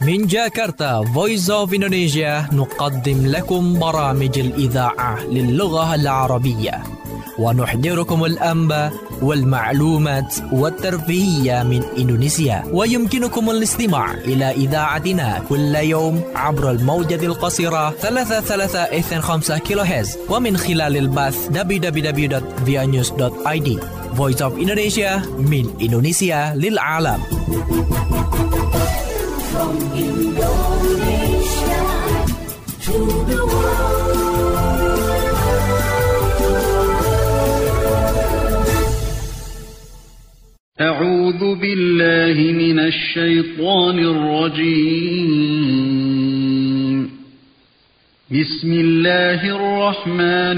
من جاكرتا Voice of Indonesia نقدم لكم برامج الإذاعة للغة العربية ونحضركم الأنباء والمعلومات والترفيهية من إندونيسيا. ويمكنكم الاستماع إلى إذاعتنا كل يوم عبر الموجة القصيرة 3325 كيلوهرتز ومن خلال البث www.vianews.id. Voice of Indonesia من إندونيسيا للعالم. From Indonesia to the world. أعوذ بالله من الشيطان الرجيم. بسم الله الرحمن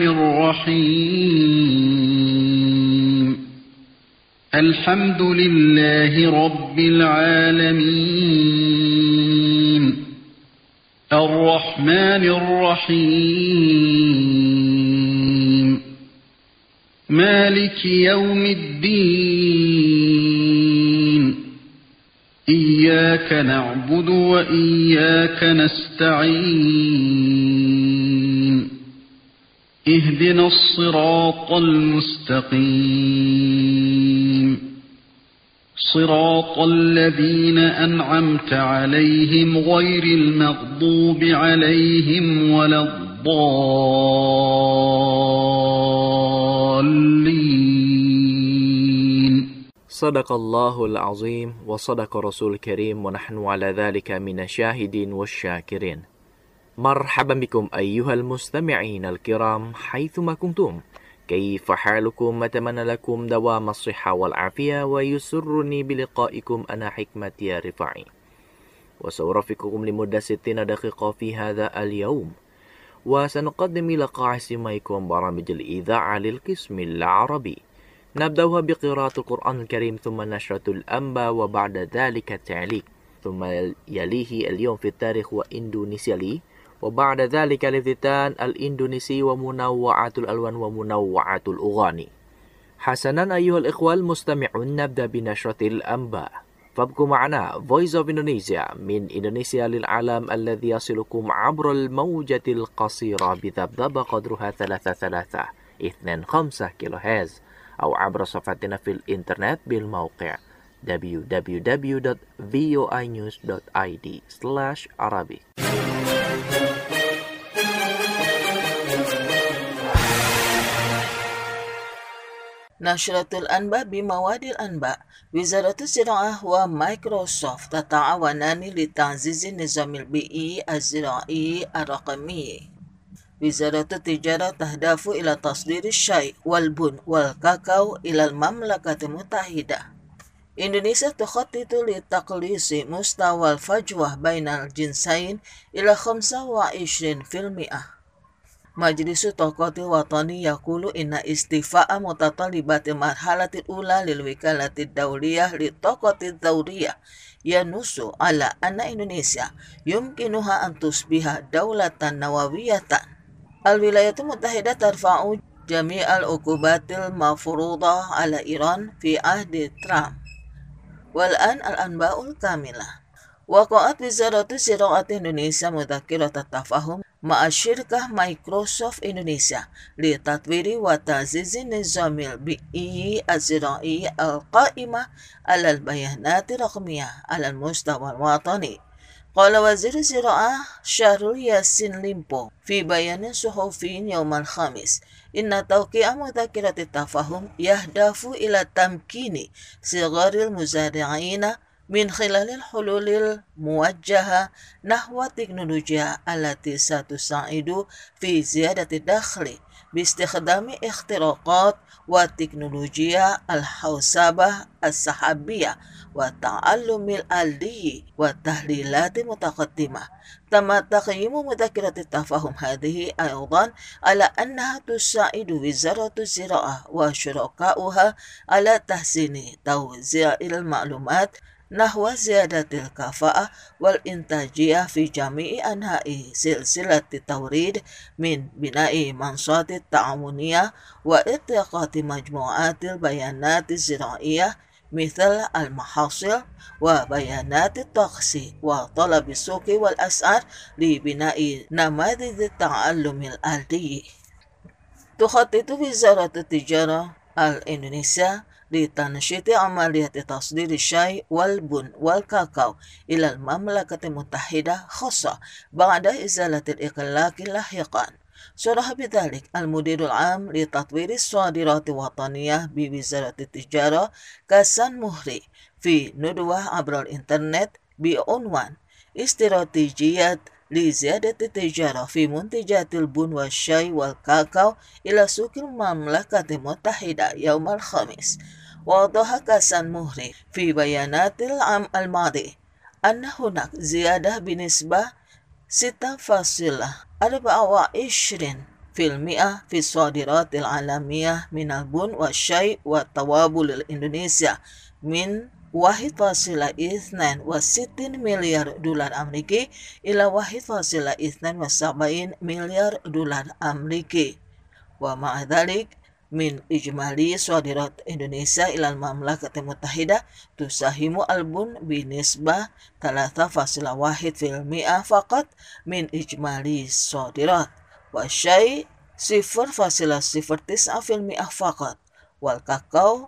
الرحيم. الحمد لله رب العالمين. الرحمن الرحيم. مالك يوم الدين. إياك نعبد وإياك نستعين. اهدنا الصراط المستقيم. صراط الذين أنعمت عليهم غير المغضوب عليهم ولا الضالين. صدق الله العظيم وصدق رسول الكريم ونحن على ذلك من الشاهدين والشاكرين. مرحبا بكم أيها المستمعين الكرام حيثما كنتم. كيف حالكم؟ أتمنى لكم دوام الصحة والعافية ويسرني بلقائكم أنا حكمة يا رفاعي وسأرافقكم لمدة 60 دقيقة في هذا اليوم وسنقدم لقاء سماعكم برامج الإذاعة للقسم العربي. نبدأها بقراءة القرآن الكريم ثم نشرة الأنباء وبعد ذلك التعليق ثم يليه اليوم في التاريخ وإندونيسيا لي وبعد ذلك الافتتان الإندونيسي ومنوعات الألوان ومنوعات الأغاني. حسنا أيها الإخوة المستمعون نبدأ بنشرة الأنباء فابقوا معنا Voice of Indonesia من إندونيسيا للعالم الذي يصلكم عبر الموجة القصيرة بذبذبة قدرها 3325 كيلوهرتز أو عبر صفحتنا في الإنترنت بالموقع www.voinews.id/Arabic. نشرة الأنباء بمواد الأنباء. وزارة الزراعة ومايكروسوفت تتعاونان لتعزيز النظام البيئي الزراعي الرقمي. وزارة التجارة تهدف إلى تصدير الشاي والبن والكاكاو إلى المملكة المتحدة. إندونيسيا تخطط لتقليص مستوى الفجوة بين الجنسين إلى 25%. مجلس الطاقة الوطني يقول إن استيفاء متطلبات المرحلة الأولى للوكالة الدولية للطاقة الثورية ينص على أن إندونيسيا يمكنها أن تصبح دولة نووية. الولايات المتحدة ترفع جميع العقوبات المفروضة على إيران في عهد ترامب. والآن الأنباء الكاملة. وقعت وزارة الزراعة إندونيسيا مذكرة التفاهم مع شركة مايكروسوفت إندونيسيا لتطوير وتعزيز النظام البيئي الزراعي القائمة على البيانات الرقمية على المستوى الوطني. قال وزير الزراعة شهرول ياسين ليمبو في بيان صحفي يوم الخميس إن توقيع مذكرة التفاهم يهدف إلى تمكين صغار المزارعين من خلال الحلول الموجهة نحو التكنولوجيا التي ستساعد في زيادة الدخل باستخدام اختراقات والتكنولوجيا الحوسبة السحابية والتعلم الآلي والتحليلات المتقدمة. تم تقييم مذكرة التفاهم هذه أيضا على أنها تساعد وزارة الزراعة وشركاؤها على تحسين توزيع المعلومات نحو زيادة الكفاءة والإنتاجية في جميع أنحاء سلسلة التوريد من بناء منصات تعاونية وإطلاق مجموعات البيانات الزراعية مثل المحاصيل وبيانات الطقس وطلب السوق والأسعار لبناء نماذج التعلم الآلي. تخطط وزارة التجارة الإندونيسية لتنشيط عملية تصدير الشاي والبن والكاكاو إلى المملكة المتحدة خاصة بعد إزالة الإقلاق لاحقا. صرح بذلك المدير العام لتطوير الصادرات الوطنية بوزارة التجارة كاسان مهري في ندوة عبر الإنترنت بعنوان استراتيجية لزيادة التجارة في منتجات البن والشاي والكاكاو إلى سوق المملكة المتحدة يوم الخميس. وأوضح كاسان مهري في بيانات العام الماضي أن هناك زيادة بنسبة 6.24% في الصادرات العالمية من البن والشاي والتوابل الإندونيسيا من 1.62 مليار دولار أمريكي إلى 1.72 مليار دولار أمريكي. ومع ذلك من إجمالي صادرات إندونيسيا إلى المملكة المتحدة تساهم البن بنسبة 3.1% فقط من إجمالي الصادرات، والشاي 0.09% فقط، والكاكاو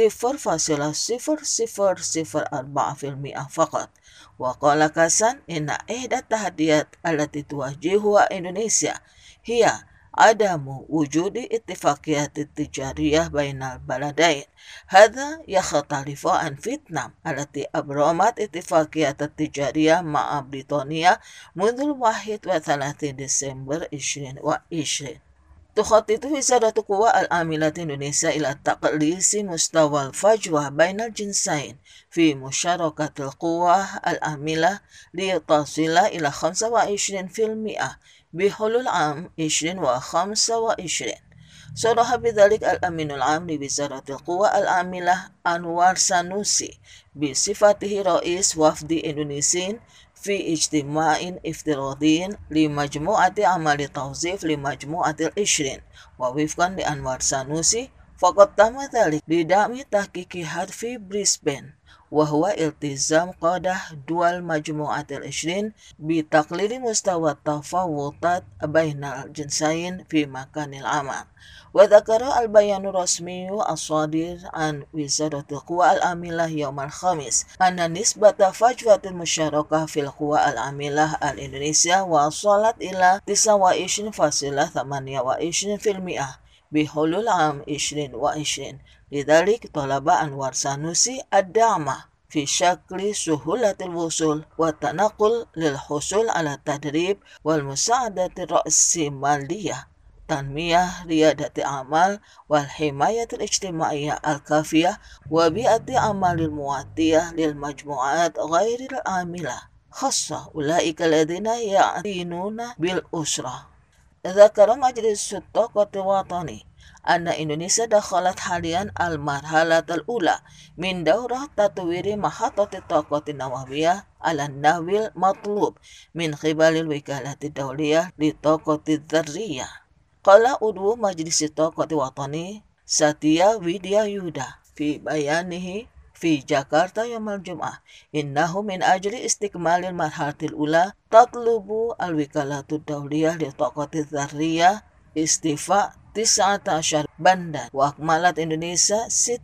0.0004% فقط. وقال كاسان إن إحدى التحديات التي تواجهها إندونيسيا هي عدم وجود اتفاقيات تجارية بين البلدين. هذا يختلف عن فيتنام التي أبرمت اتفاقيات تجارية مع بريطانيا منذ 31 ديسمبر 2020. تخطط وزارة القوى العاملة إندونيسيا إلى تقليص مستوى الفجوة بين الجنسين في مشاركة القوى العاملة لتصل إلى 25% بحلول عام 2025. صرح بذلك الأمين العام لوزارة القوى العاملة أنوار سانوسي بصفته رئيس وفد إندونيسي في اجتماع افتراضي لمجموعة عمل توظيف لمجموعة ال20. ووفقا لأنوار سانوسي فقد تم ذلك لدعم تحقيقات في بريسبن، وهو التزام قادة دول مجموعة ال20 بتقليل مستوى التفاوتات بين الجنسين في مكان العمل. وذكر البيان الرسمي الصادر عن وزارة القوى العاملة يوم الخميس أن نسبة فجوة المشاركة في القوى العاملة الإندونيسية وصلت إلى 29.28% بحلول عام 2020. لذلك طلب أنوار سانوسي الدعم في شكل سهولة الوصول والتنقل للحصول على التدريب والمساعدة الرأسمالية، تنمية ريادة أعمال والحماية الاجتماعية الكافية وبيئة عمل المواتية للمجموعات غير العاملة، خاصة أولئك الذين يعتنون بالأسرة. ذكر مجلس الطاقة الوطني أن إندونيسيا دخلت حاليا المرحلة الأولى من دورة تطوير محطة الطاقة النووية على النحو المطلوب من قبل الوكالة الدولية للطاقة الذرية. قال عضو مجلس الطاقة الوطني ساتيا ويديا يودا في بيانه في جاكرتا يوم الجمعة إنه من أجل استكمال المرحلة الأولى تطلب الوكالة الدولية للطاقة الذرية استيفاء 19 بندا، وأكملت إندونيسيا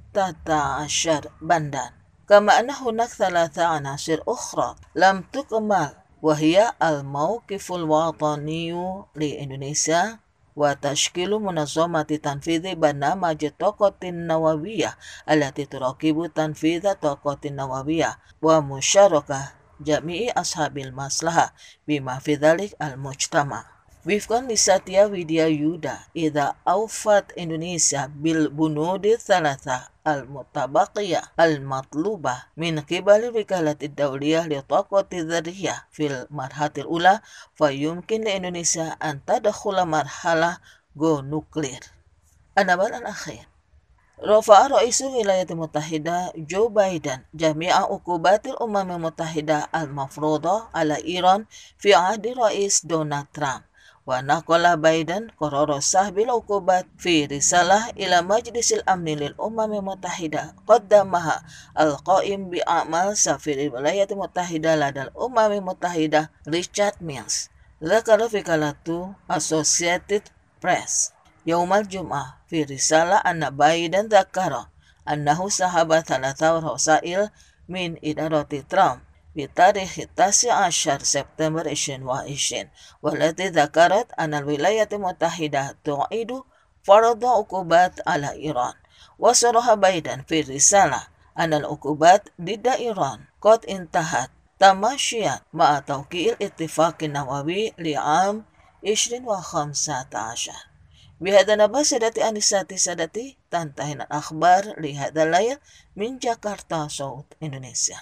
16 بندا. كما أن هناك 3 عناصر أخرى لم تكمل، وهي الموقف الوطني لإندونيسيا وتشكيل منظمة تنفيذ برنامج الطاقة النووية التي تراقب تنفيذ الطاقة النووية ومشاركة جميع أصحاب المصلحة بما في ذلك المجتمع. وفقا لساتيا ويديا يودا إذا أوفت إندونيسيا بالبنود الثلاثة المتبقية المطلوبة من قبل الوكالة الدولية للطاقة الذرية في المرحلة الأولى فيمكن لإندونيسيا أن تدخل مرحلة جو نوكلير. النبأ الأخير، رفع رئيس الولايات المتحدة جو بايدن جميع عقوبات الأمم المتحدة المفروضة على إيران في عهد الرئيس دونالد ترامب، ونقل بايدن قرار سحب العقوبات في رسالة إلى مجلس الأمن للأمم المتحدة قدمها القائم بأعمال سفير الولايات المتحدة لدى الأمم المتحدة ريتشارد ميلز. ذكر في وكالة Associated Press يوم الجمعة في رسالة أن بايدن ذكر أنه سحب 3 رسائل من إدارة ترامب بتاريخ 19 سبتمبر 2020 والتي ذكرت أن الولايات المتحدة تعيد فرض عقوبات على إيران. وصرح بايدن في الرسالة أن العقوبات ضد إيران قد انتهت تماشيا مع توقيع الاتفاق النووي لعام 2015. بهذا نبأ سادتي أنساتي سادتي تنتهي الأخبار لهذا الليل من جاكرتا صوت إندونيسيا.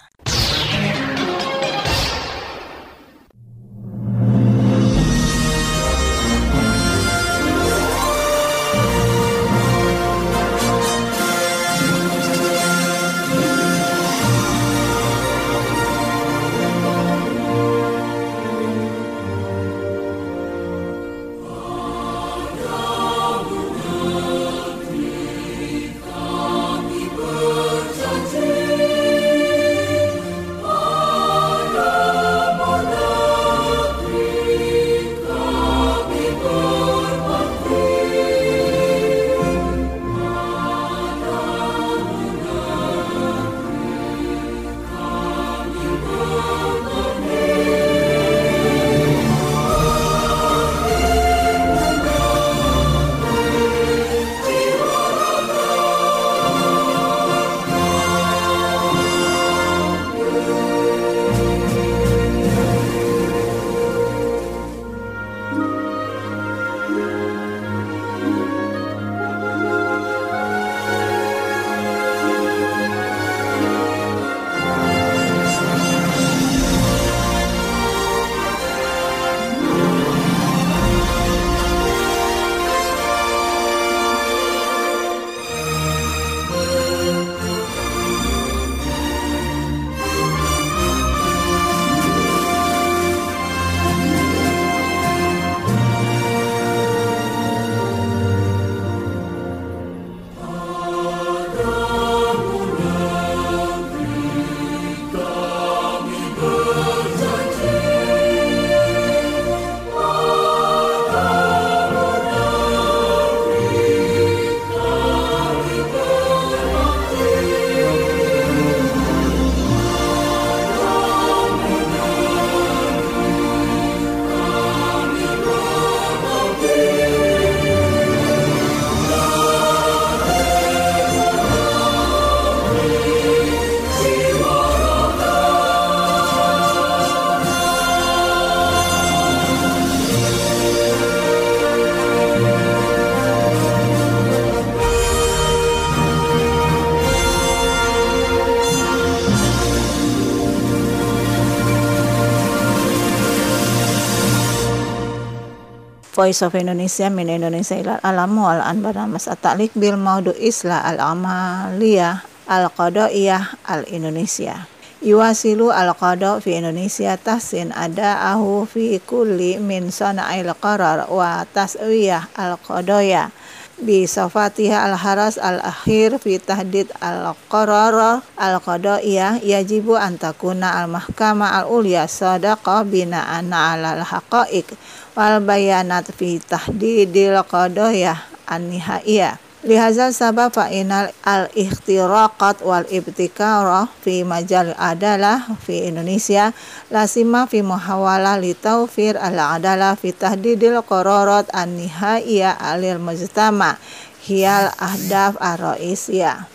Voice of Indonesia min Indonesia ilal alam wal anbar mas at-ta'liq bil maudu isla al-amaliyah al-qadaiyah al-Indonesia. Yuwasilu al-qada fi Indonesia tahsin ada'ahu fi kulli min sana'il qarar wa tas'wiyah al-qadaya bi safatiha al-haras al-akhir fi tahdid al-qarar al-qadaiyah yajibu an takuna al-mahkamah al-ulya sadaqa bina'an 'ala al-haqa'iq wal bayanat fi tahdidil qadaya an-nihaiyah. Lihazal sabab fa'inal al-ikhtiraqat wal ibtikara fi majal adalah fi Indonesia lasima fi muhawalah li tawfir al-adalah fi tahdidil qararat an-nihaiyah alil mujtama hiyal ahdaf ar-ra'isiyah.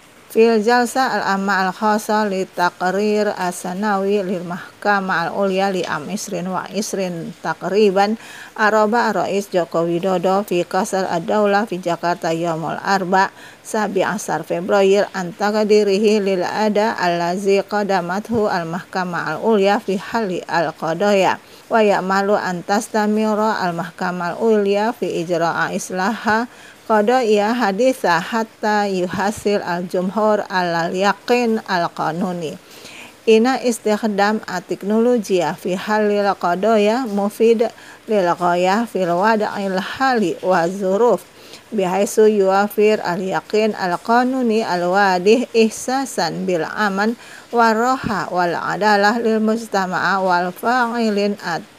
Fil jalsa al-amma al-khasa li taqrir as-sanawi lil mahkamah al-ulya li am isrin wa isrin takriban araba rais Joko Widodo fi Qasr ad-Daulah fi Jakarta yaumul arba 17 Februari antaqdirihi lil ada allazi qadamathu al-mahkamah al-ulya fi hali al-qadaya wa ya'malu an tastamira al-mahkamah al-ulya fi ijra'a islaha qadaiyah haditha hatta yuhasil al-jumhur al-yaqin al-qanuni. Ina istikhdam at-teknologiya fi halil qadaya mufid lil ghayah fil wada'il hali wa zuruf bihaisu yuafir al-yaqin al-qanuni al-wadih ihsasan bil aman waroha wal adalah lil mujtama'a wal fa'ilin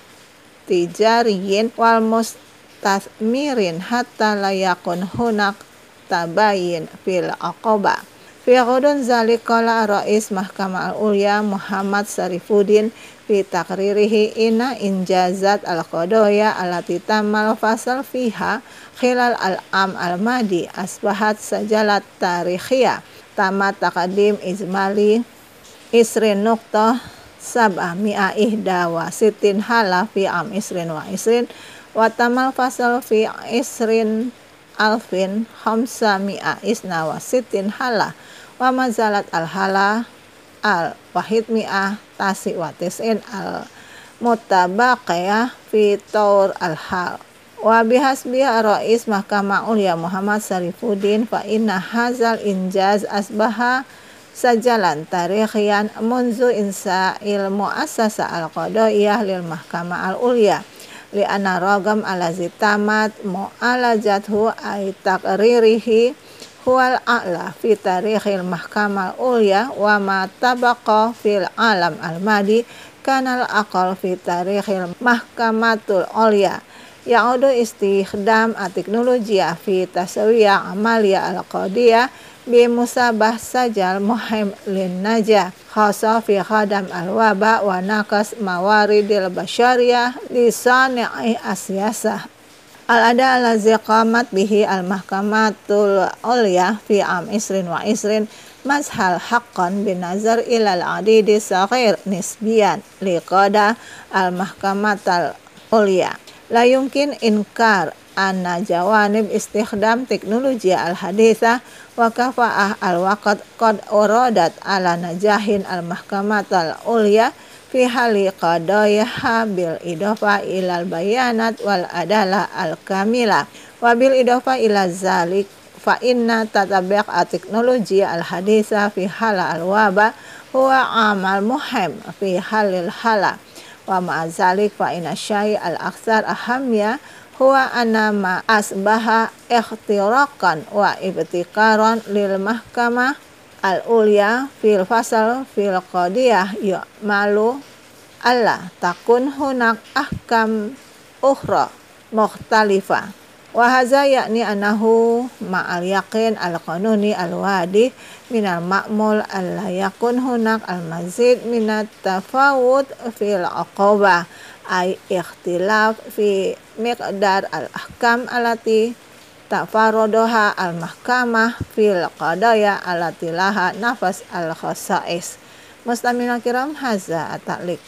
at-tijariyin wal mustathmirin hatta la yakun hunak tabayin fil aqaba. Fi ghudun zalik qala Rais Mahkamah Al-Ulya Muhammad Sarifuddin fi taqririhi inna injazat al-qadaya allati tamal fasal fiha khilal al-am al-madi asbahat sajalat tarikhiyah tamat taqadim izmali isrin nuqtah sab'ah mi'a ihda wa sitin hala fi am isrin wa isrin wa tamal fasal fi isrin alfin khamsa mi'a isna wa sitin hala wa mazalat al-hala al-wahid mi'ah tasi wa tis'in al-mutabaqiyah fi taur al-hal wa bihasbiha Rais Mahkamah Ulya Muhammad Sarifuddin fa inna hazal injaz asbaha sajalan tarikhian munzu insa'il mu'assasa al-qadaiyah lil Mahkamah Al-Ulya li'anna ragam alazi tamat mu'alajathu ay taqririhi huwal a'la fi tarikhil Mahkamah Ulya wa ma tabaqa fil alam al-madi kanal aqal fi tarikhil Mahkamatul Ulya ya'udu istikhdam at-teknologiya fi tasawiyah amaliyah al-qadiyah bi musabah sajal muhim lin najah khasa fi khadam al-waba wa naqas mawaridil basyariyah li sani'i asyasah al-ada allazi qamat bihi al-Mahkamatul Ulya fi am isrin wa isrin mazhal haqqan binazar ilal adidi saghir nisbiyan liqada al-Mahkamatul Ulya la yumkin inkar anna jawanib istikhdam teknologi al-haditha wa kafa'ah al-waqt qad uradat ala najahin al-Mahkamatul Ulya fi hali qadayaha bil idafa ilal bayanat wal adalah al-kamila wa bil idafa ila zalik fa inna tatabiq at-teknologi al-haditha fi hala al-waba huwa amal muhim fi halil hala wa ma'azalik fa inna syai' al-aktsar ahamnya huwa anna ma asbaha ikhtirakan wa ibtikaran lil Mahkamah Al-Ulya fil fasal fil qadiyah malu alla takun hunak ahkam ukhra mukhtalifah wa hadza yakni annahu ma'al yaqin al-qanuni al-wadi minal ma'mul alla yakun hunak al-mazid minat tafawud fil aqabah ay ikhtilaf fi miqdar al-ahkam alati tafarodoha al-mahkamah fil qadaya alati laha nafas al-khasais. Mustamina kiram haza at-ta'liq.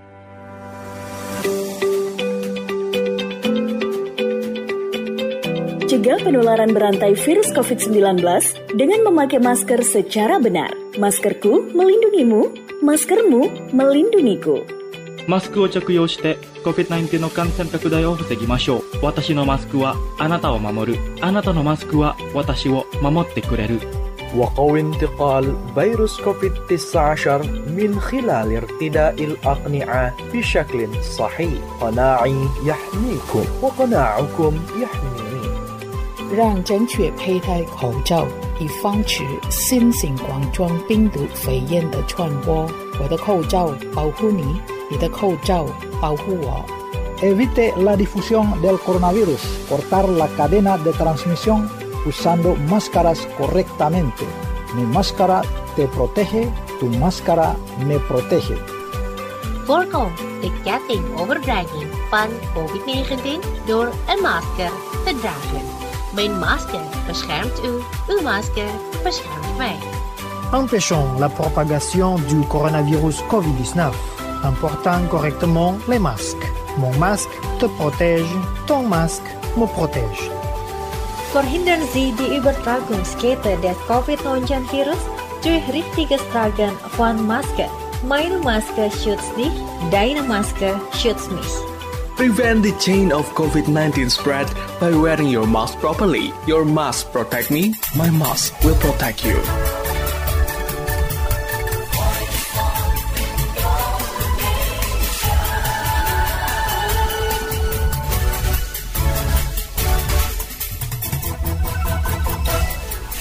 Cegah penularan berantai virus COVID-19 dengan memakai masker secara benar. Maskerku melindungimu, maskermu melindungiku. マスクを着用して COVID-19 の感染拡大を防ぎましょう。私のマスクはあなたを守る。あなたのマスクは私を守ってくれる。 وقوي انتقال فيروس كوفيد-19 من خلال ارتداء الأقنعة بشكل صحيح. قناعي يحميكم وقناعكم يحميني. 让正确佩戴口罩，以防止新型冠状病毒肺炎的传播。我的口罩保护你，你的口罩保护我。 Evite la difusión del coronavirus. Cortar la cadena de transmisión usando máscaras correctamente. Mi máscara te protege, tu máscara me protege. Voorkom de ketting overdrijving van COVID-19 door een masker te dragen. Mijn masker beschermt u, uw masker beschermt mij. Empêchons la propagation du coronavirus COVID-19 en portant correctement les masques. Mon masque te protège, ton masque me protège. Verhindern Sie die Übertragungskette des Covid-19-Virus durch richtiges Tragen von Maske. Meine Maske schützt dich, deine Maske schützt mich. Prevent the chain of COVID-19 spread by wearing your mask properly. Your mask protect me, my mask will protect you.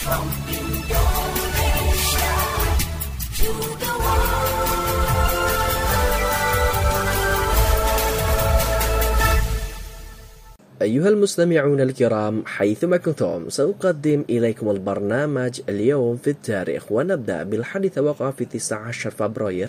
From Indonesia to the world. أيها المستمعون الكرام حيثما كنتم سأقدم إليكم البرنامج اليوم في التاريخ ونبدأ بالحديث وقع في 19 فبراير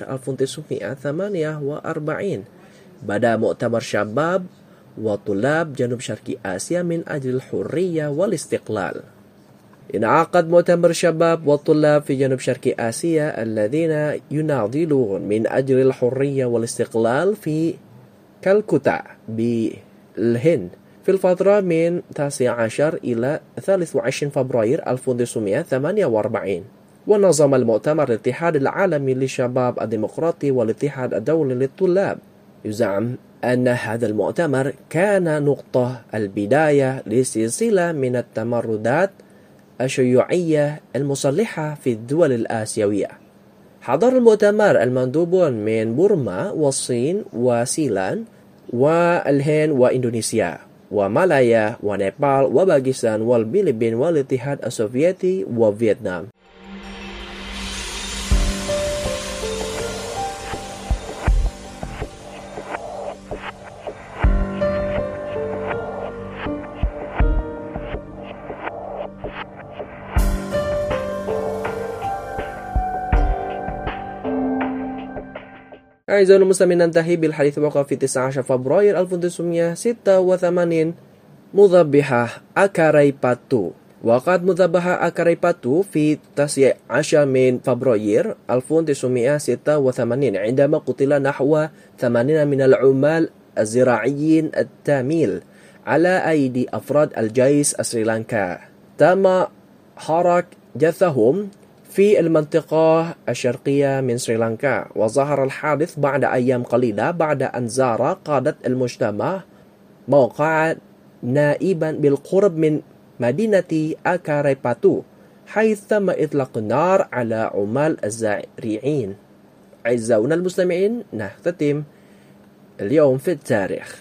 1948 بدأ مؤتمر شباب وطلاب جنوب شرق آسيا من أجل الحرية والاستقلال. انعقد مؤتمر شباب والطلاب في جنوب شرق آسيا الذين يناضلون من أجل الحرية والاستقلال في كالكوتا بالهند في الفترة من 19 إلى 23 فبراير 1948. ونظم المؤتمر الاتحاد العالمي للشباب الديمقراطي والاتحاد الدولي للطلاب. يزعم أن هذا المؤتمر كان نقطة البداية لسلسلة من التمردات الشيوعية المسلحة في الدول الآسيوية. حضر المؤتمر المندوبون من بورما والصين وسيلان والهند وإندونيسيا ومالايا ونيبال وباكستان والفلبين والاتحاد السوفيتي وفيتنام. أعزائي المستمعين ننتهي بالحديث وقع في 19 فبراير 1986 مذبحة أكاريباتو. وقعت مذبحة أكاريباتو في 19 من فبراير 1986 عندما قتل نحو 80 من العمال الزراعيين التاميل على أيدي أفراد الجيش السريلانكا. تم حرق جثهم في المنطقة الشرقية من سريلانكا. وظهر الحادث بعد أيام قليلة بعد أن زار قادة المجتمع موقع نائبا بالقرب من مدينة أكاريباتو حيث تم إطلاق النار على عمال الزارعين. أعزائنا المستمعين نختتم اليوم في التاريخ.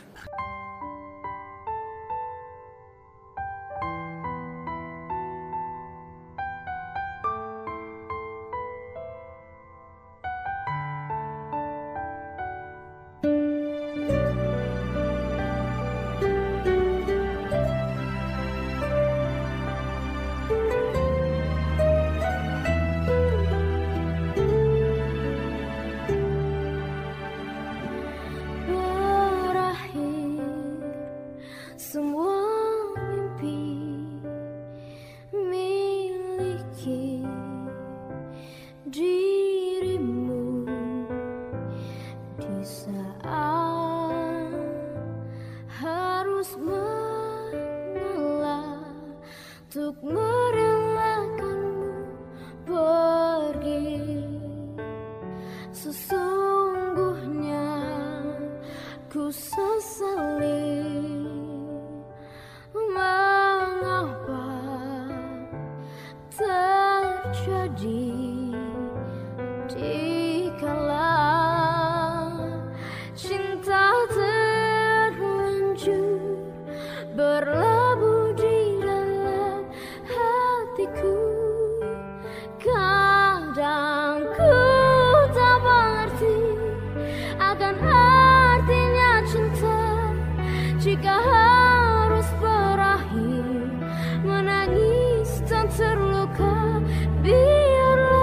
Biarlah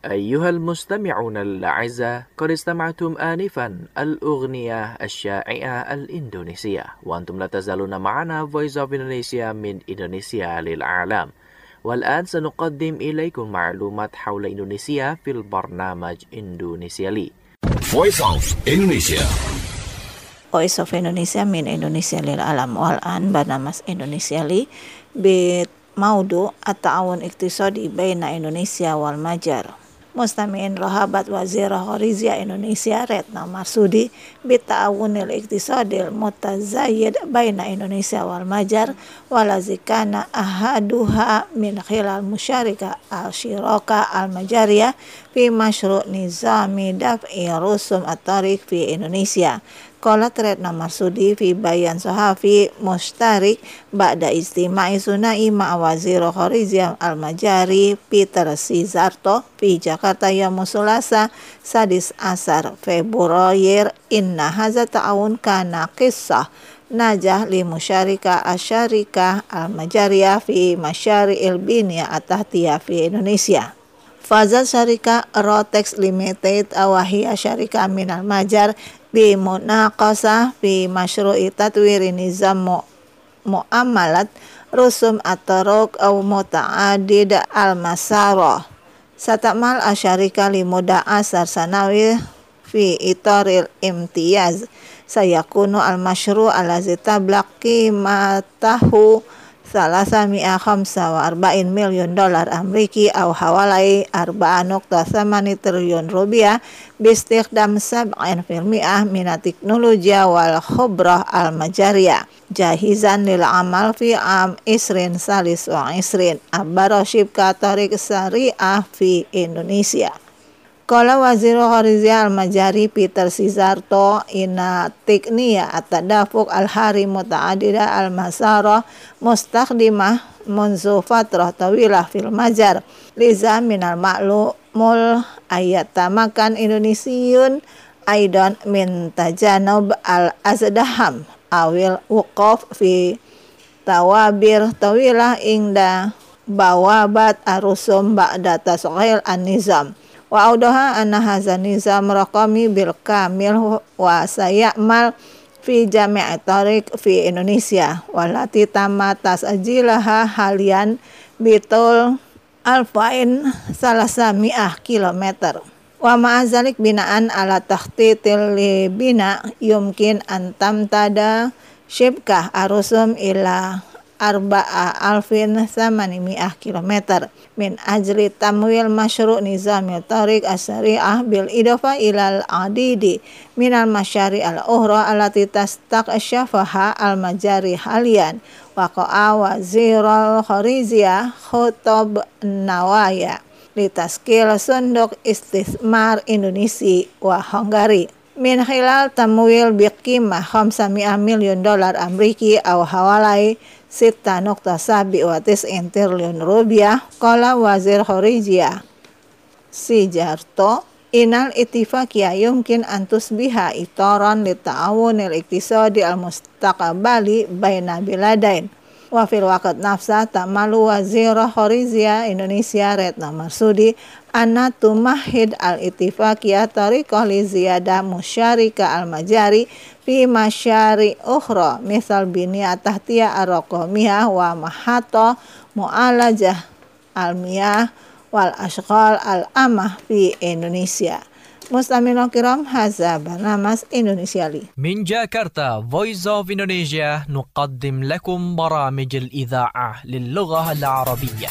أيها المستمعون الأعزاء، قد استمعتم آنفا الأغنية الشائعة الإندونيسية، وأنتم لا تزالون معنا Voice of Indonesia من إندونيسيا للعالم. والآن سنقدم إليكم معلومات حول إندونيسيا في البرنامج إندونيسيا لي. Voice of Indonesia. Voice of Indonesia من إندونيسيا للعالم. والآن برنامج إندونيسيا لي بموضوع التعاون الاقتصادي بين إندونيسيا والمجر. مستمعين، رحبت وزير خارجية إندونيسيا ريتنو مرسودي بالتعاون الاقتصادي المتزايد بين إندونيسيا والمجر، والذي كان أحدها من خلال مشاركة الشراكة المجرية في مشروع نظام دفع رسوم الطريق في إندونيسيا. قالت ريتنو مرسودي في بيان صحفي مشترك بعد اجتماع ثنائي مع وزير خارجية المجري بيتر سيزارتو في جاكرتا يوم الثلاثاء 16 فبراير إن هذا التعاون كان قصة نجاح لمشاركة الشركة المجرية في مشاريع البنية التحتية في إندونيسيا. فازت شركة روتكس ليميتد وهي شركة من المجر بمناقصة في مشروع تطوير نظام معاملات رسوم الطرق أو متعدد المسار. ستعمل الشركة لمدة 10 سنوات في إطار الامتياز. سيكون المشروع الذي تبلغ قيمته 345 مليون دولار أمريكي أو حوالي 4.8 تريليون روبيا باستخدام 70% من التكنولوجيا والخبرة المجرية، جاهزا للعمل في عام 2023. أخبر شبكة طريق سريعة في إندونيسيا. قال وزير خارجية المجري بيتر سيزارتو إن تقنية التدفق الحري متعددة المسار مستخدمة منذ فترة طويلة في المجر، لذا من المعلوم أن يتمكن إندونيسيون أيضا من تجنب الازدحام أو الوقوف في طوابير طويلة عند بوابة الرسوم بعد تشغيل النظام. وأوضح أن هذا النظام رقمي بالكامل وسيعمل في جميع الطريق في إندونيسيا، والتي تم تسجيلها حاليا بطول 2300 كيلومتر. ومع ذلك بناء على تخطيط البناء يمكن أن تمتد شبكة الرسوم إلى 4800 كيلومتر من أجل تمويل مشروع نظام الطريق السريعة، بالإضافة إلى العديد من المشاريع الأخرى التي تستكشفها المجري حاليا. وقع وزير الخارجية خطب نوايا لتشكيل صندوق استثمار إندونيسي وهنغاري من خلال تمويل بقيمة 500 مليون دولار أمريكي أو حوالي 6.97 تريليون روبيا. قال وزير خارجية سيجارتو إن الاتفاقية يمكن أن تصبح إطارا للتعاون الاقتصادي المستقبلي بين البلدين. وفي الوقت نفسه تأمل وزير خارجية إندونيسيا ريتنو مرسودي أن تمهد الاتفاقية طريقة لزيادة مشاركة المجري في مشاريع أخرى مثل بنية تحتية الرقمية ومحطة معالجة المياه والأشغال العامة في إندونيسيا. مستمعينا الكرام، هذا برنامج إندونيسيا لي. من جاكرتا Voice of Indonesia نقدم لكم برامج الإذاعة للغة العربية.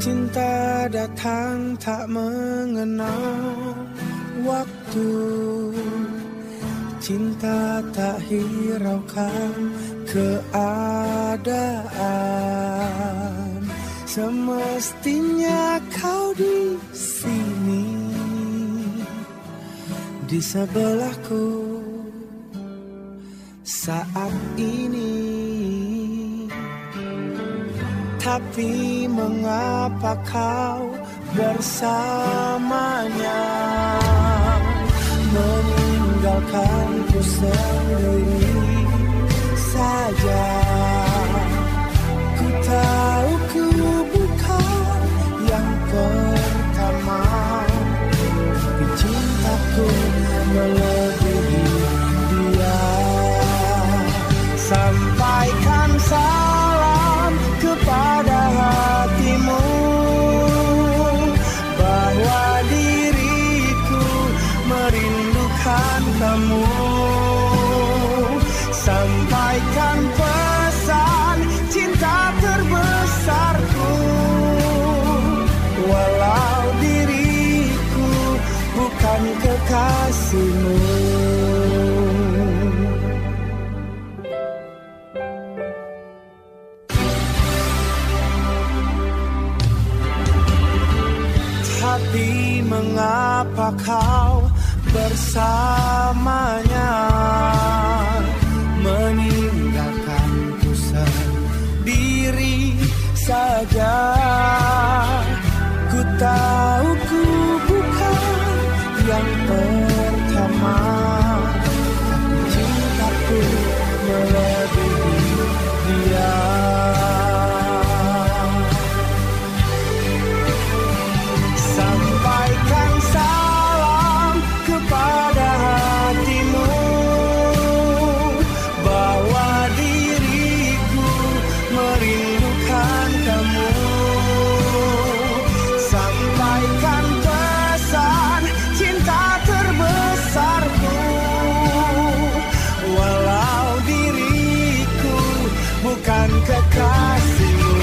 Cinta datang tak mengenal waktu, cinta tak hiraukan keadaan. Semestinya kau di sini, di sebelahku saat ini. Tapi mengapa kau bersamanya, meninggalkanku sendiri saja? Ku tahu ku bukan yang pertama, tapi cintaku melebihi dia. Sampaikan salam kepada hatimu bahwa diriku merindukan kamu. Sampaikan pesan cinta terbesarku, walau diriku bukan kekasihmu. Tapi mengapa kau bersamanya, meninggalkanku sendiri saja? Ku tahu ku bukan yang pertama, tapi cintaku melebihi dia. Sampaikan salam kepada hatimu bahwa diriku merindukan kamu. Sampaikan pesan cinta terbesarku, walau diriku bukan kekasihmu.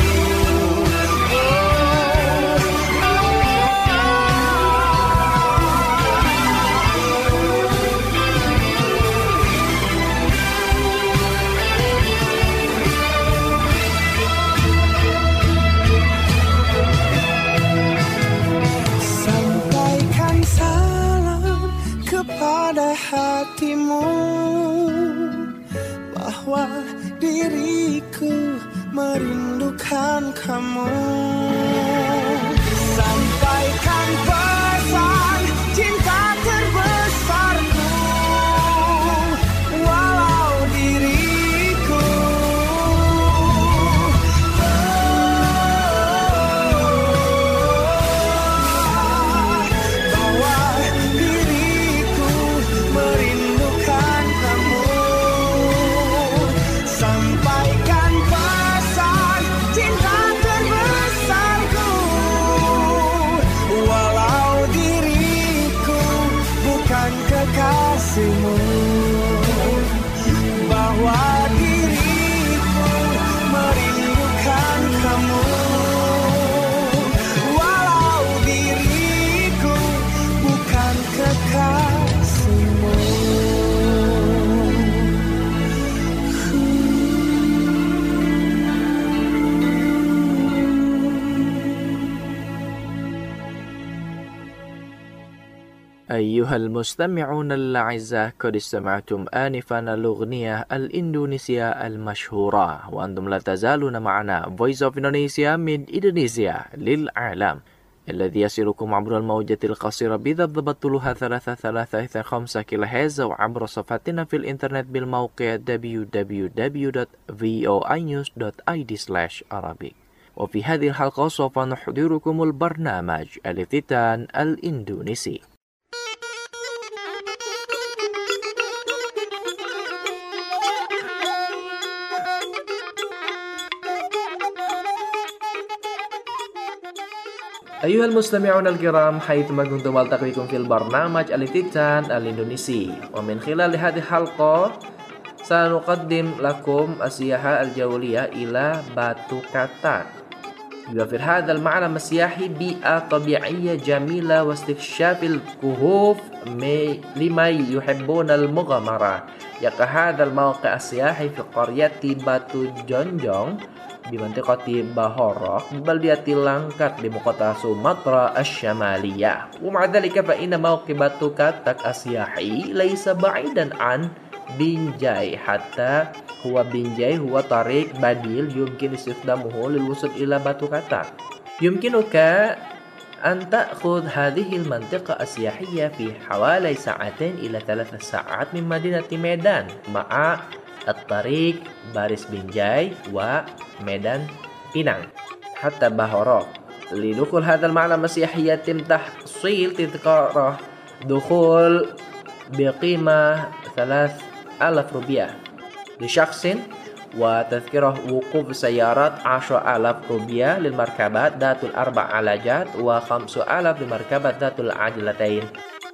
Pada hatimu bahwa diriku merindukan kamu. Sampaikan pesan cinta terbesarku, walau diriku merindukan kamu. Sampaikan pesan cinta terbesarku, walau diriku bukan kekasihmu, bahwa diriku merindukan kamu, walau diriku bukan kekasihmu. أيها المستمعون الأعزاء قد استمعتم آنفا الأغنية الإندونيسية المشهورة وأنتم لا تزالون معنا Voice of Indonesia من إندونيسيا للعالم الذي يصلكم عبر الموجة القصيرة بضبط طولها 335 كيلوهرتز أو عبر صفحتنا في الإنترنت بالموقع www.voinews.id/Arabic. وفي هذه الحلقة سوف نحضركم البرنامج الافتتان الإندونيسي. أيها المستمعون الكرام حيثما كنتم ألتقيكم في البرنامج الافتتان الإندونيسي ومن خلال هذه الحلقة سنقدم لكم السياحة الجولية إلى Batu Katat. يوفر هذا المعلم السياحي بيئة طبيعية جميلة واستكشاف الكهوف لمن يحبون المغامرة. يقع هذا الموقع السياحي في قرية باتو جونجong بمنطقة باهورok ببلدة لانكات بمقاطعة سومطرة الشمالية. ومع ذلك فإن موقع باتو كاتك السياحي ليس بعيدا عن بنجاي، حتى بنجاي هو طريق بديل يمكن استخدامه للوصول إلى باتو كاتك. يمكنك أن تأخذ هذه المنطقة السياحية في حوالي 2 إلى 3 ساعات من مدينة ميدان مع الطريق باريس بنجاي وميدان بينang حتى باهورok. لدخول هذا المعلم السياحي يتم تحصيل تذكرة دخول بقيمة 3000 روبيا لشخص، وتذكرة وقوف سيارات 10,000 روبيا للمركبات ذات ال4 علاجات و5,000 للمركبات ذات العجلتين.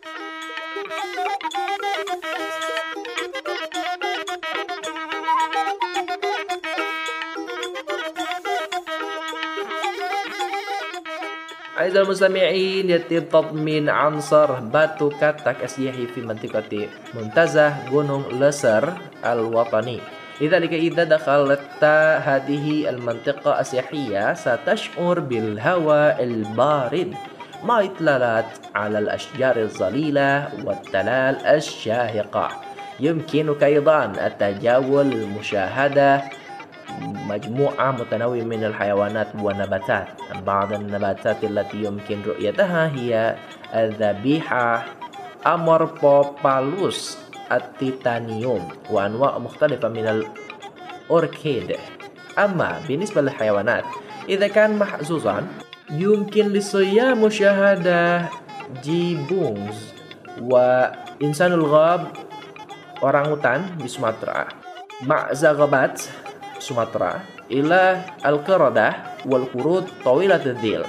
أعزائي المستمعين، يتم تضمين عنصر باتو كاتك السياحي في منطقة منتزه Gunung Leser الوطني. لذلك إذا دخلت هذه المنطقة السياحية ستشعر بالهواء البارد مع إطلالات على الأشجار الظليلة والتلال الشاهقة. يمكنك أيضا التجول لمشاهدة مجموعة متنوعة من الحيوانات والنباتات. بعض النباتات التي يمكن رؤيتها هي الذبيحة أموربوبالوس التيتانيوم وأنواع مختلفة من الأوركيد. أما بالنسبة للحيوانات، إذا كان محظوظا يمكن للسياح مشاهدة جيبونز وإنسان الغاب orangutan di Sumatera مع زغبات سومطرة إلى القردة والقرود طويلة الذيل.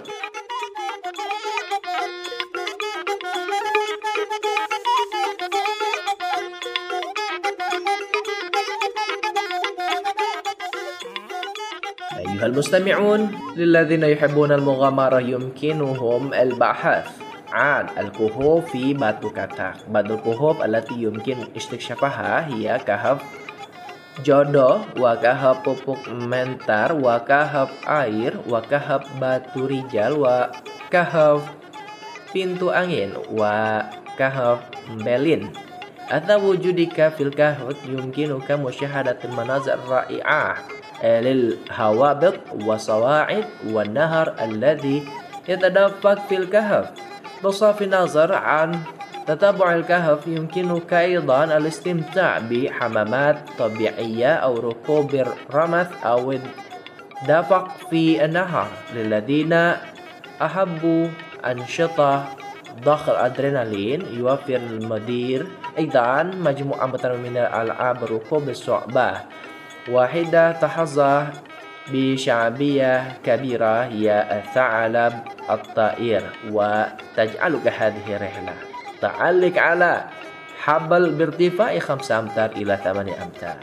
أيها المستمعون، للذين يحبون المغامرة يمكنهم البحث عن الكهوف في باتو كاتك. بعض الكهوف التي يمكن استكشافها هي كهف Jodoh, wakahap pupuk mentar, wakahap air, wakahap batu rijal, wakahap pintu angin, wakahap belin. Atau wujudika fil kahf yumkinuka musyahadatul manazir ra'i'ah lil hawabit wa sawa'id wa nahar alladhi yatadaffaq fil kahf. بصرف النظر عن تتبع الكهف يمكنك أيضا الاستمتاع بحمامات طبيعية أو ركوب الرمث أو الدفق في النهر. للذين أحبوا أنشطة ضخ الأدرينالين يوفر المدير أيضا مجموعة متنوعة من الألعاب ركوب الصعبة. واحدة تحظى بشعبية كبيرة هي الثعلب الطائر، وتجعلك هذه الرحلة تعلق على حبل بارتفاع 5 أمتار إلى 8 أمتار.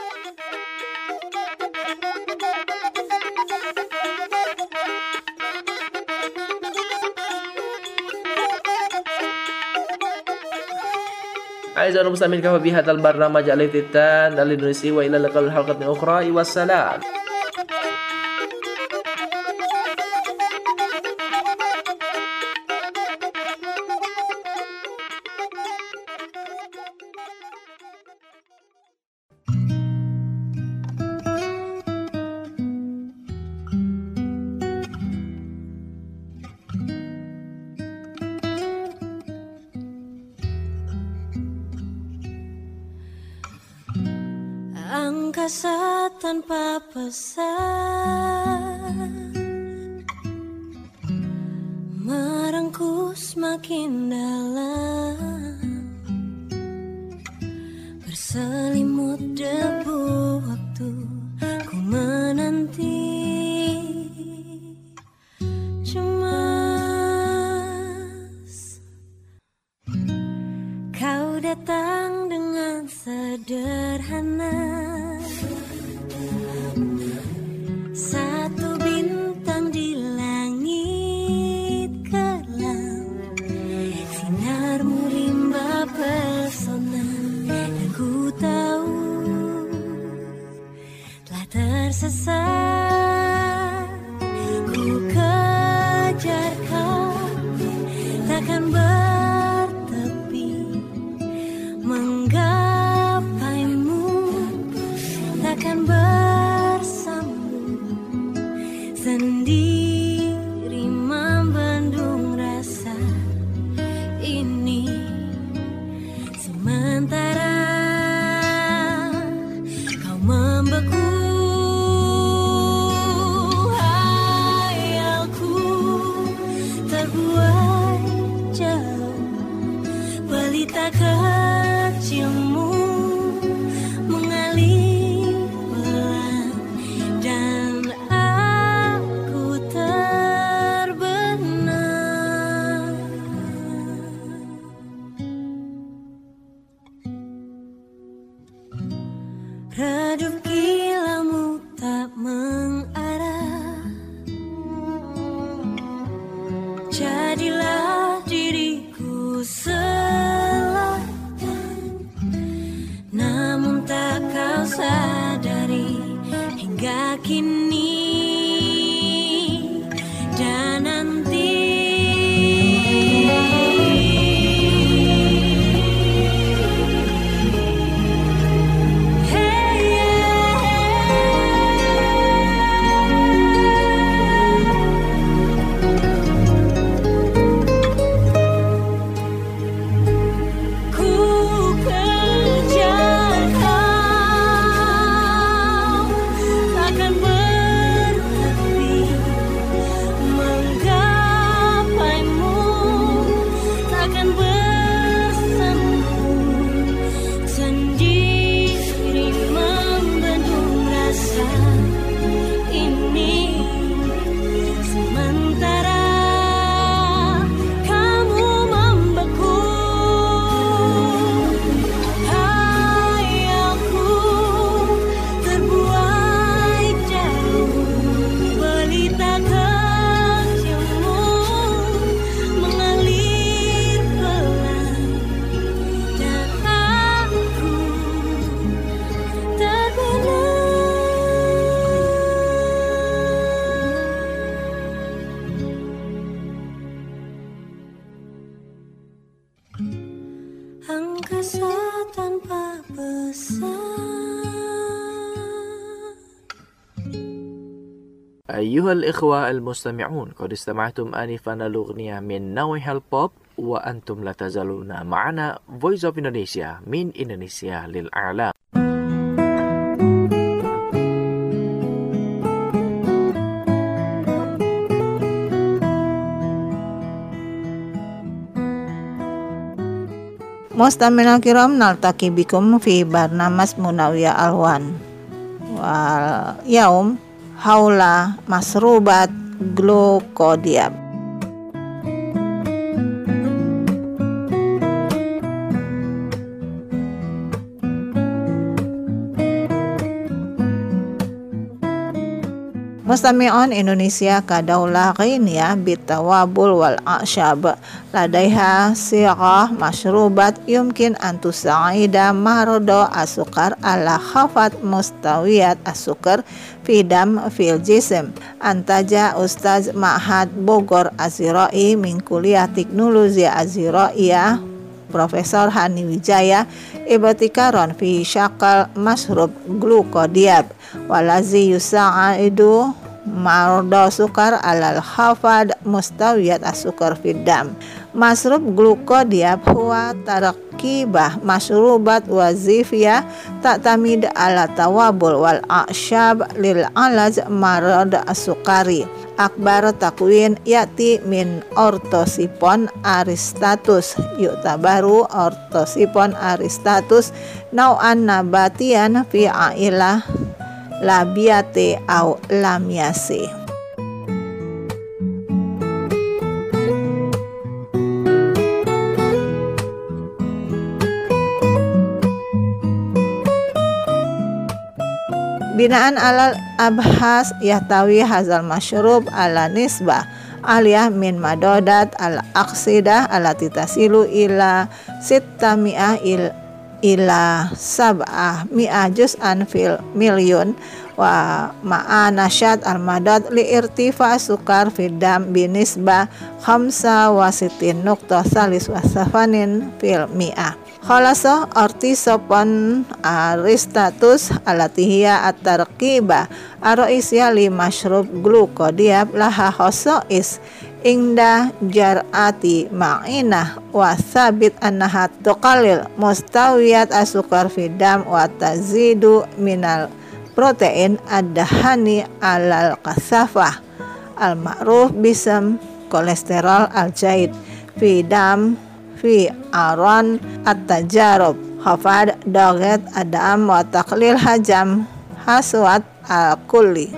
أعزائي المستمعين، كفى بهذا البرنامج الافتتان الإندونيسي، وإلى اللقاء في حلقة أخرى، والسلام. Angkasa tanpa pesan merengkuh semakin dalam, berselimut debu waktu ku menanti. Cemas kau datang dengan sederhana, satu bintang di sendiri membendung rasa ini. Sementara kau membeku, hayalku terbuai jauh. Pelita kecilmu mengalir pelan dan aku terbenam. Redup kilaumu tak mengarah. Jadilah diriku selatan, namun tak kau sadari hingga kini dan nanti. Angkasa tanpa pesan. أيها الإخوة المستمعون، قد استمعتم آنفا الأغنية من نوعها البوب، وأنتم لا تزالون معنا Voice of Indonesia من إندونيسيا للأعلام. Mustamina kiram naltaki bikum fi barnamas Munawiyah Alwan wal yaum haula masrubat glukodiab. Mustami'un Indonesia kadaulah ghiniyah bitawabul wal a'syab ladaiha sighah masyrubat yumkin an tusa'ida mardo asukar ala khafat mustawiyat asukar fidam fil jism. Antaja Ustaz Ma'had Bogor Azira'i min Kuliah Teknologi Azira'iyah Profesor Hani Wijaya ibtikaron fi syakal mashrub glukodiab walazi yusa'idu mardo sukar alal khafad mustawiyat asukar fiddam. Masrub glukodiab huwa tarakibah masyrubat wazifiyah ta'tamid ala tawabul wal a'syab lil alaj marad asukari. Akbar takwin yati min ortosipon aristatus yuktabaru ortosipon aristatus nau'an nabatian fi ailah labiate au lamiase. Binaan alal abhas yahtawi hazal masyrub ala nisbah aliyah min madodat al aksidah alati tasilu ila sittami'ah ila sab'ah mi'ah juz'an fil milyun wa ma'anasyat al madad li irtifa sukar fidam binisbah khamsa wa sitin nuqta salis wa safanin fil mi'ah Khalasoh arti sopon Aristatus alatihia at-tarqiba aroisya li mashrub glukodiab laha khosois ingda jar'ati ma'inah wa thabit annaha tuqallil mustawiyat asukar fidam wa tazidu minal protein ad-dahani alal kasafah al-ma'ruf bisam kolesterol al-jaid fidam fi aron at-tajarub khafad dagat adam wa taqlil hajam haswat al-kulli.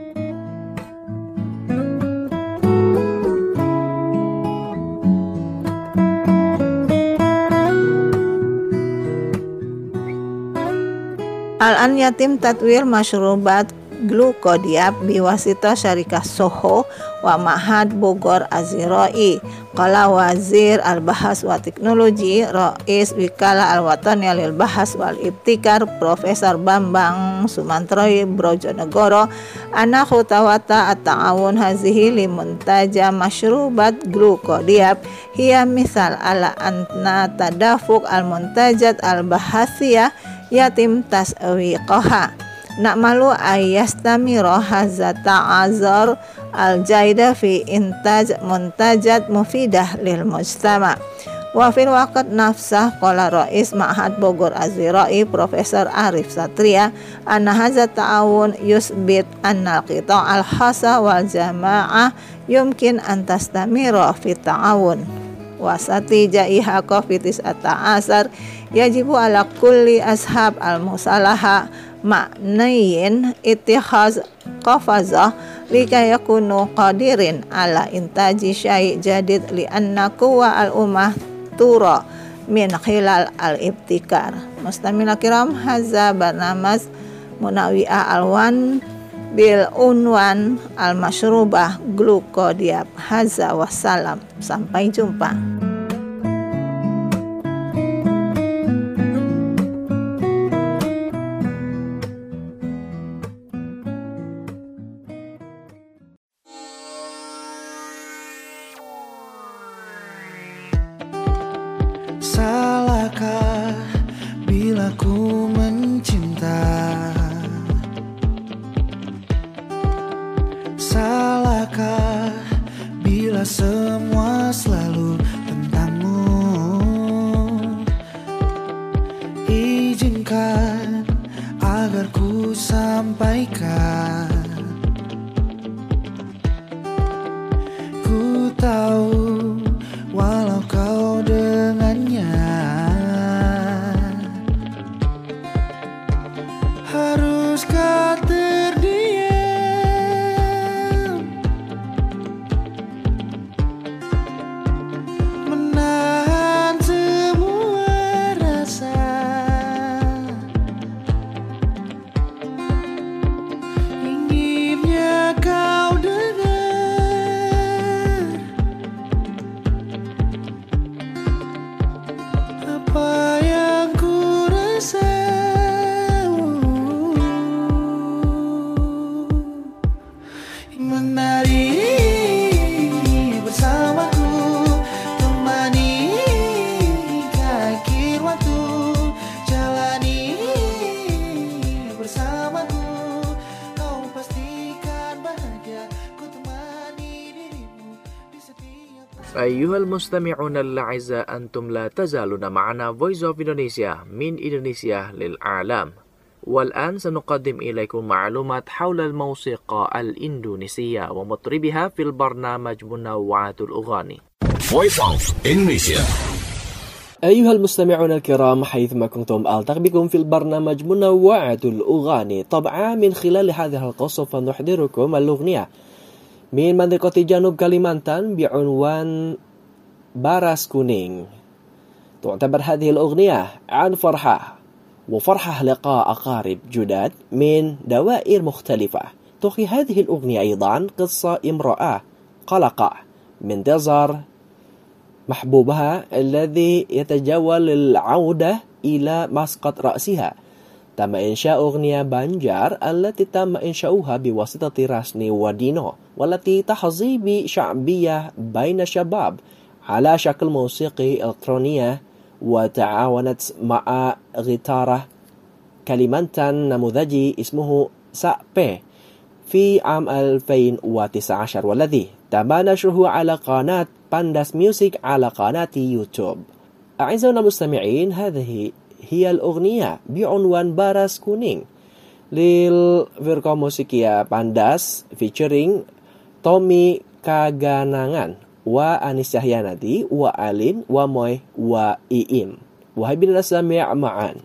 Al-an yatim tatwir masyrubat glukodiab biwasita syarikah Soho wa Mahad Bogor Aziroi. Qala Wazir Al-Bahas wa Teknologi Rais Wikala Al-Watani lil Bahas wal Ibtikar Profesor Bambang Sumantroi Brojonegoro ana khutawata at-ta'awun hazihi limuntaja masyrubat glukodiab hiya misal ala anna tadafuk al-muntajat al-bahasiyah yatim taswiqaha na'malu ayyastamiro hadza ta'azur al-jaida fi intaj muntajat mufidah lil mujtama wa fil waqt nafsah qala Rais Ma'had Bogor Aziroi Profesor Arif Satria anna hadza ta'awun yusbit anna al-qita' al-khassa wal jama'ah yumkin an tastamiro fi ta'awun wasati jaiha COVID-19 yajibu ala kulli ashab al-musalaha ma'nayin ittikhaz qafazah lika yakunu qadirin ala intaji syai' jadid li anna quwa al-ummah tura min khilal al-ibtikar. Mustamina kiram hadza barnamaj Munawi'ah Alwan bil unwan al-masyrubah glukodiab. Hadza wassalam. Sampai jumpa. Salahkah bila ku mencinta? Salahkah bila semua selalu tentangmu? Izinkan agar ku sampaikan. Ku tahu walau kau dengannya haruskah terdiam menahan semua rasa inginnya kau dengar apa yang ku rasa. Menari bersamaku, temani akhir waktu, jalani bersamaku, kau pastikan bahagia, ku temani dirimu di setiap. Ayyuhal mustami'un al-a'izza, antum la tazaluna ma'ana Voice of Indonesia min Indonesia lil a'lam. والآن سنقدم إليكم معلومات حول الموسيقى الإندونيسية ومطربها في البرنامج منوعات الأغاني. Voice of Indonesia. أيها المستمعون الكرام، حيثما كنتم ألتقي بكم في البرنامج منوعات الأغاني. طبعا من خلال هذه القصة فنحضركم الأغنية من منطقة جنوب كاليمانتان بعنوان باراس كونينغ. تعتبر هذه الأغنية عن فرحة وفرحة لقاء أقارب جداد من دوائر مختلفة. تحكي هذه الأغنية أيضا قصة امرأة قلقة من انتظار محبوبها الذي يتجول العودة إلى مسقط رأسها. تم إنشاء أغنية بانجار التي تم إنشاؤها بواسطة راسني ودينو، والتي تحظى بشعبية بين الشباب على شكل موسيقي إلكترونية وتعاونت مع غيتارة كلمنتان نموذجي اسمه سأبي في عام 2019 والذي تم نشره على قناة بانداس ميوزك على قناة يوتيوب. أعزائنا المستمعين، هذه هي الأغنية بعنوان Baras Kuning للفرقة موسيقية بانداس featuring Tommy Kaganangan wa Anis Cahyanadi wa Alin wa Moy wa Iim. Wahai bin Rasami' ma'an.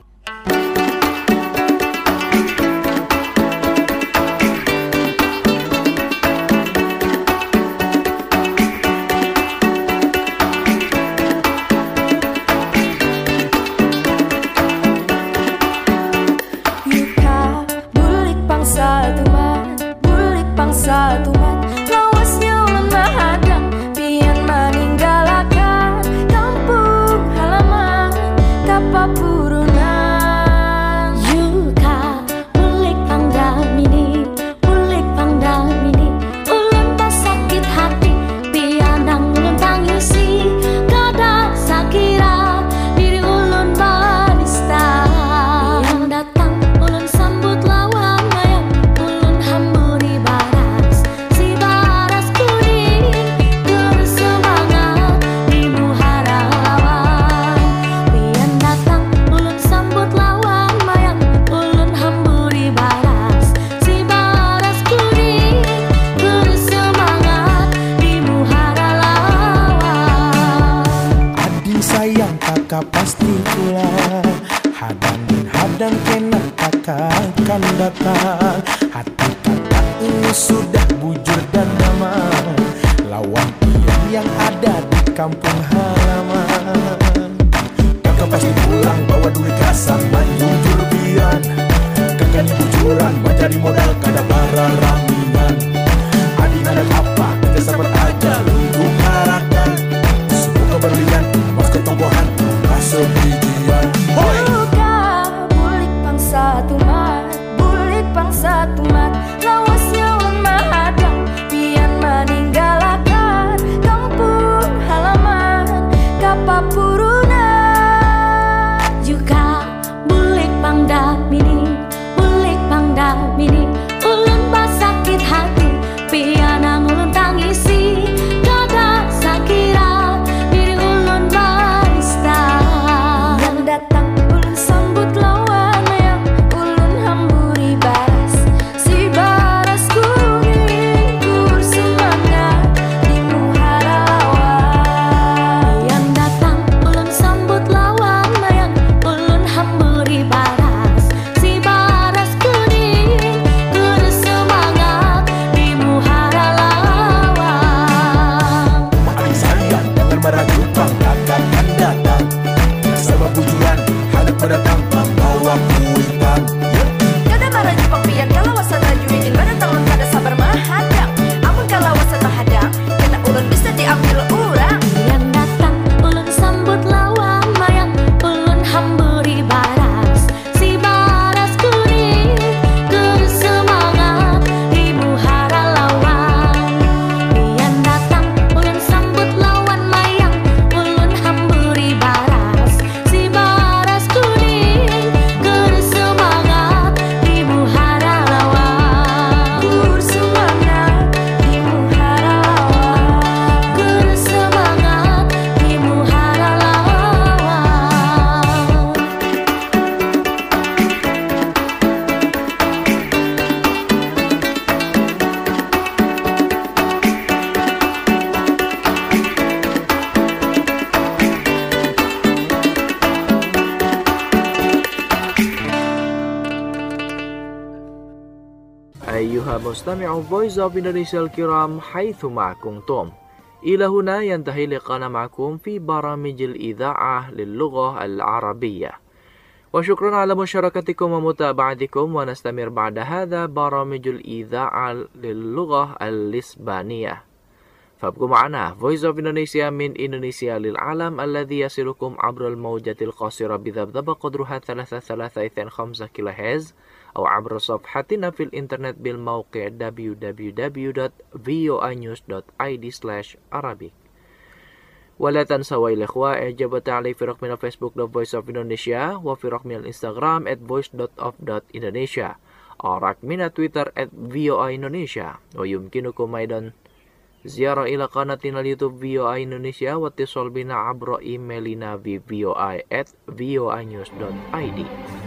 Pasti pulang hadang dan hadang kena akan datang. Hati kata ini sudah bujur dan damai, lawan yang ada di kampung halaman. Kakak pasti pulang bawa duit kasan manjujur bian. Kakak di bujuran menjadi modal kada bara ramingan. Adin ada apa kita sabar aja untuk harakan. Semoga berlian mas ketombohan sebijian. Buka bulik bangsa tumat, bulik bangsa tumat, lawas yang mahadang, pian meninggalkan kampung halaman, kapapurunan. Juga bulik pangda mini, ulun basakit hati, pian ulun tangisi, kada sakira diri ulun barista. Datang ulun sambut lawan yang ulun hamburi baras, si baras kuning kur semangat di muhara lawan. Yang datang ulun sambut lawan yang ulun hamburi baras, si baras kuning kur semangat di muhara lawan. Maafin saya dengan meragukan akan datang. Sebab bujuran hadap berdatang membawa kuitan. Kada marah jepang pian kalau wasan rajurin berdatang kada sabar mahadang. Amun kalau wasan mahadang kena ulun bisa diambil orang. Yang datang ulun sambut lawan mayang ulun hamburi baras, si baras kuning kur semangat di muhara lawan. Yang datang ulun sambut lawan mayang ulun hamburi baras, si baras kuning kur semangat di muhara lawan. Kur semangat di muhara lawan, kur semangat di muhara lawan. أيها المستمع Voice of Indonesia الكرام حيثما كنتم، إلى هنا ينتهي لقاءنا معكم في برامج الإذاعة للغة العربية، وشكرا على مشاركتكم ومتابعتكم. ونستمر بعد هذا برامج الإذاعة للغة الإسبانية، فابقوا معنا. Voice of Indonesia من إندونيسيا للعالم الذي يصلكم عبر الموجة القصيرة بذبذبة قدرها 325 كيلوهرتز، أو عبر صفحتنا في الإنترنت بالموقع www.voanews.id/Arabic. ولا تنسوا الإخوة إعجاب تعليق في رقمنا فيسبوك Voice of Indonesia وفي رقمنا الإنستغرام @voice.of.indonesia ورقمنا تويتر @VOA Indonesia ويمكنكم أيضا زيارة إلى قناتنا اليوتيوب VOA Indonesia واتصال بنا عبر إيميلنا في voi@voinews.id.